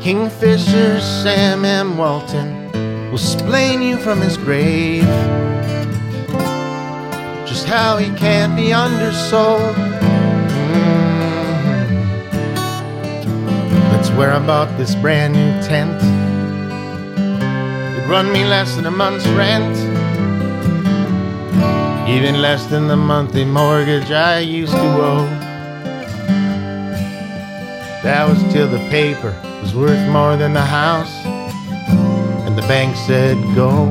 Kingfisher Sam M. Walton will explain you from his grave just how he can't be undersold. That's where I bought this brand new tent. It'd run me less than a month's rent, even less than the monthly mortgage I used to owe. That was till the paper was worth more than the house, and the bank said go.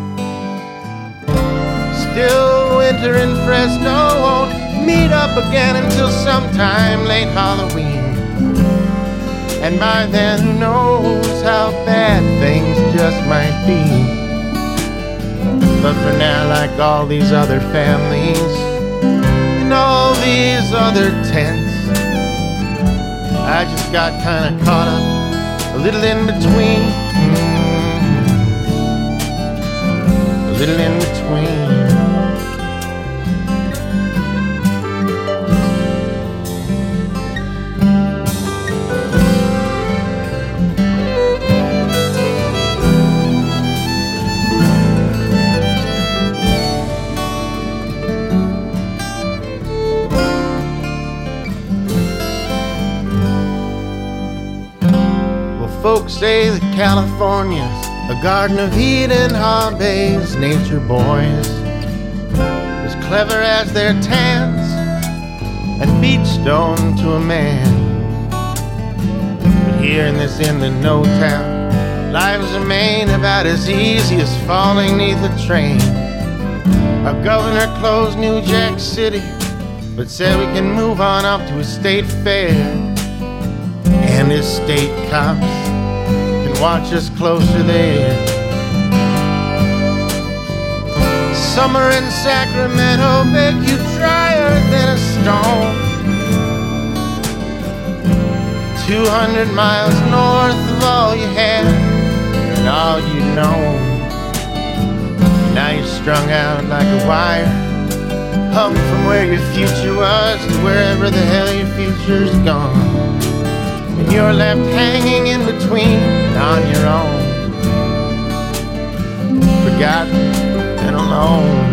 Still, winter in Fresno won't meet up again until sometime late Halloween. And by then, who knows how bad things just might be. But for now, like all these other families and all these other tents, I just got kinda caught up a little in between. A little in between. Folks say that California's a garden of Eden, hobbies, nature boys, as clever as their tans and beach stone to a man. But here in this in-the-know town, life's a main about as easy as falling neath a train. Our governor closed New Jack City, but said we can move on up to a state fair, and his state cops watch us closer there. Summer in Sacramento make you drier than a stone. 200 miles north of all you had and all you know. Now you're strung out like a wire, hung from where your future was to wherever the hell your future's gone. And you're left hanging in between on your own, forgotten and alone.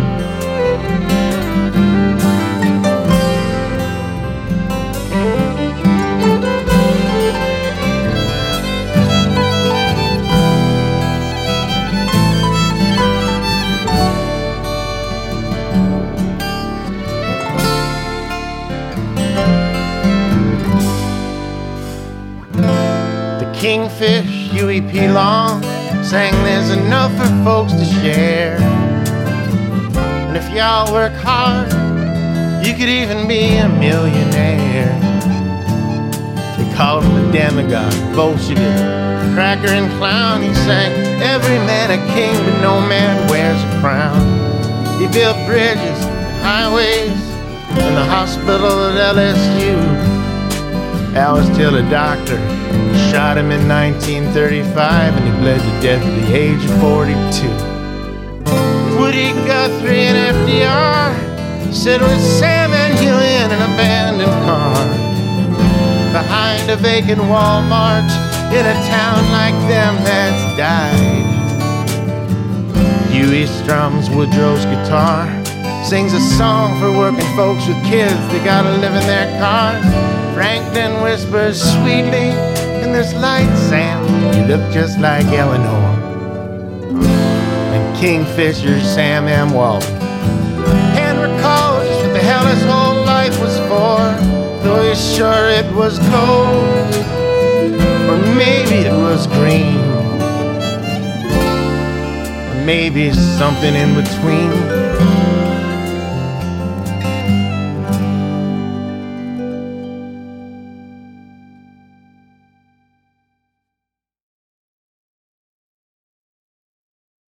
Kingfish, Huey P. Long sang there's enough for folks to share. And if y'all work hard, you could even be a millionaire. They called him a demagogue, Bolshevik, cracker and clown. He sang, every man a king, but no man wears a crown. He built bridges and highways and the hospital at LSU. That was till a doctor shot him in 1935 and he bled to death at the age of 42. Woody Guthrie and FDR said with Sam and Huey in an abandoned car behind a vacant Walmart in a town like them that's died. Huey strums Woodrow's guitar, sings a song for working folks with kids that gotta live in their cars. Franklin whispers sweetly, in this light, Sam, you look just like Eleanor. And Kingfisher Sam M. Walton can't recall just what the hell his whole life was for, though he's sure it was gold, or maybe it was green, or maybe something in between.